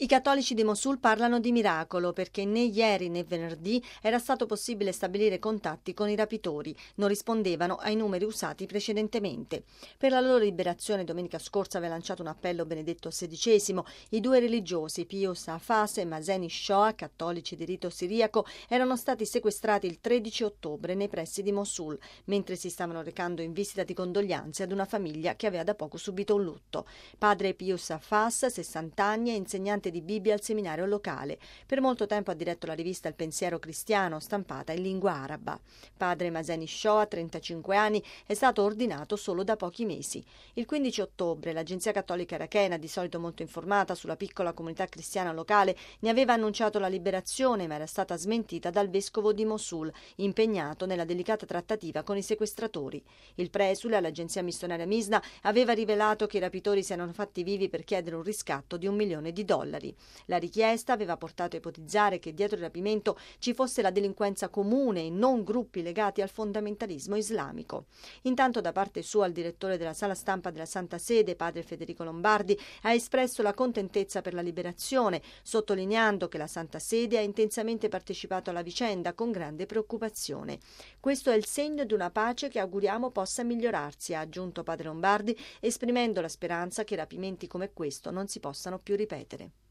I cattolici di Mosul parlano di miracolo perché né ieri né venerdì era stato possibile stabilire contatti con i rapitori, non rispondevano ai numeri usati precedentemente. Per la loro liberazione domenica scorsa aveva lanciato un appello Benedetto XVI. I due religiosi, Pius Hafez e Mazen Shoa, cattolici di rito siriaco, erano stati sequestrati il 13 ottobre nei pressi di Mosul, mentre si stavano recando in visita di condoglianze ad una famiglia che aveva da poco subito un lutto. Padre Pius Hafez, 60 anni, è insegnante di Bibbia al seminario locale. Per molto tempo ha diretto la rivista Il Pensiero Cristiano, stampata in lingua araba. Padre Mazen Shoa, 35 anni, è stato ordinato solo da pochi mesi. Il 15 ottobre l'Agenzia Cattolica Irachena, di solito molto informata sulla piccola comunità cristiana locale, ne aveva annunciato la liberazione, ma era stata smentita dal vescovo di Mosul, impegnato nella delicata trattativa con i sequestratori. Il presule all'agenzia missionaria Misna aveva rivelato che i rapitori si erano fatti vivi per chiedere un riscatto di $1 milione. La richiesta aveva portato a ipotizzare che dietro il rapimento ci fosse la delinquenza comune e non gruppi legati al fondamentalismo islamico. Intanto da parte sua il direttore della sala stampa della Santa Sede, padre Federico Lombardi, ha espresso la contentezza per la liberazione, sottolineando che la Santa Sede ha intensamente partecipato alla vicenda con grande preoccupazione. Questo è il segno di una pace che auguriamo possa migliorarsi, ha aggiunto padre Lombardi, esprimendo la speranza che rapimenti come questo non si possano più ripetere.